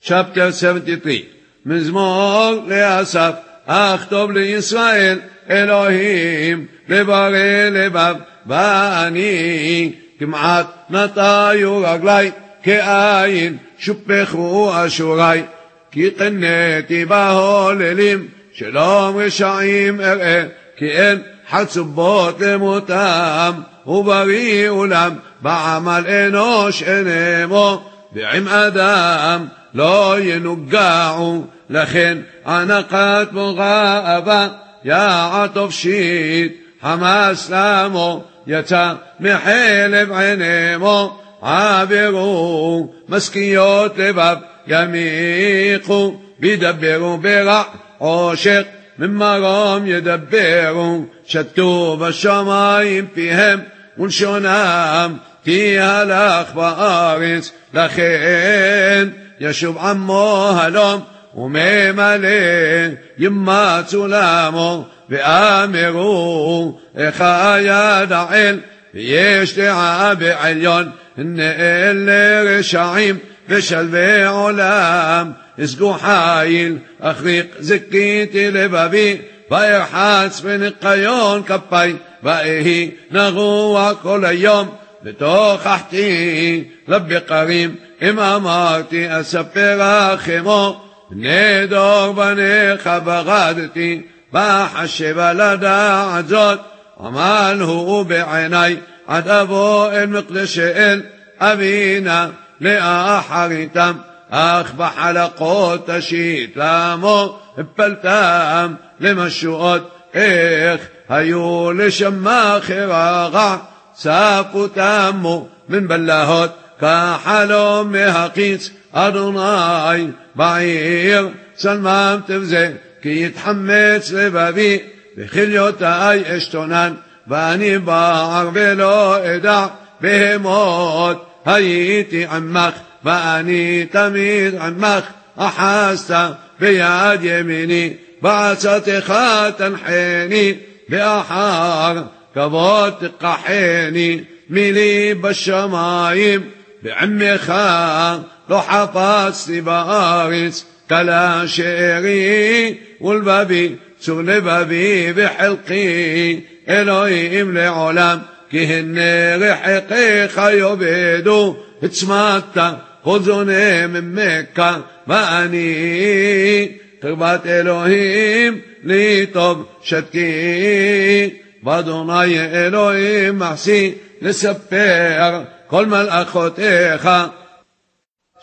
chapter 73. מזמור לאסף, אכתוב לישראל, אלוהים לברא לבב, ואני כמעט נטיו רגלי, כאין שופכו אשורי, כי קנאתי בהוללים, שלום רשעים אראה, כי אין חצובות למותם, ובריא אולם בעמל אנוש אנמו, ועם אדם לא ינוגעו, לכן ענקת מוגאבה, יעטוף שיט, חמס למו, יצא מחלב עינמו, עברו משכיות לבב, ימיחו, וידברו ברע עושק, ממרום ידברו, שתו בשמיים פיהם, ולשונם תהלך בארץ, לכן ישוב עמו הלום, וממלא ימצו למו, ואמרו איך ידע אל, ויש דעה בעליון, הנה אלה רשעים ושלבי עולם, הסגו חיל, אחריק זכיתי לבבי, וירחץ בניקיון כפי, ואהי נגוע כל היום, ותוכחתי לבקרים, אם אמרתי אספר לכמו, בני דור בניך בגדתי, בחשב לדעת זאת, עמל הוא בעיני, עד אבוא אל מקדש אל אבינה לאחריתם, אך בחלקות תשית למו, הפלתם למשועות, איך היו לשמח רע, צפו תמו מן בלהות, כחלום מהקיץ, אדוני בעיר, צלמם תבזה, כי יתחמץ לבבי, וכליותי אשתונן, ואני בער ולא אדע, בהמות הייתי עמך, ואני תמיד עמך, אחזת ביד ימיני, בעצתך תנחני, באחר כבוד תקחני, מילי בשמיים, בעמך לא חפצתי בארץ, כלה שארי ולבבי, צור לבבי וחלקי, אלוהים לעולם, כי הנה רחקיך יאבדו, הצמדת כל זונה ממכה, ואני קרבת אלוהים לי טוב שתקי, באדוני אלוהים מחסי לספר כל מלאכותיך,